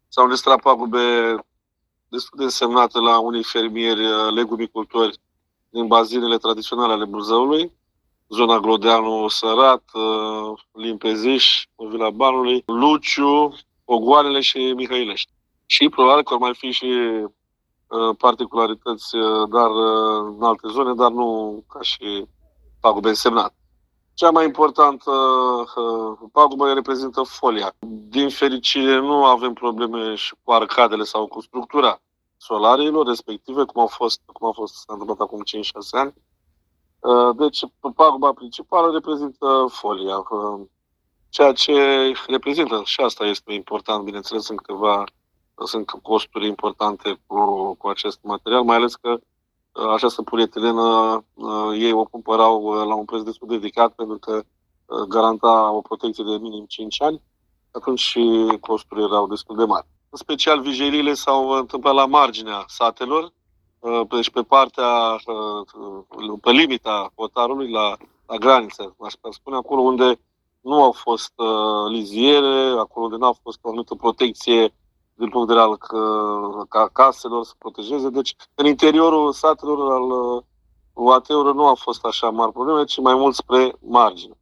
S-au înregistrat pagube destul de însemnate la unii fermieri legumicultori din bazinele tradiționale ale Buzăului, zona Glodeanu Sărat, Limpeziș, Vila Banului, Luciu, Ogoarele și Mihăilești. Și probabil că ar mai fi și particularități, dar în alte zone, dar nu ca și pagube însemnate. Cea mai importantă pagubă reprezintă folia. Din fericire nu avem probleme și cu arcadele sau cu structura solariilor respective, cum s-a întâmplat acum 5-6 ani. Deci paguba principală reprezintă folia. Ceea ce reprezintă, și asta este important, bineînțeles, sunt costuri importante cu acest material, mai ales că această polietilenă ei o cumpărau la un preț destul de ridicat pentru că garanta o protecție de minim 5 ani, atunci și costurile erau destul de mari. În special, vigiliile s-au întâmplat la marginea satelor, deci pe limita hotarului, la graniță, aș spune, acolo unde nu au fost liziere, acolo unde nu a fost o anumită protecție din punct de vedere al caselor să protejeze. Deci, în interiorul satelor, al UAT-urilor, nu au fost așa mari probleme, ci mai mult spre margine.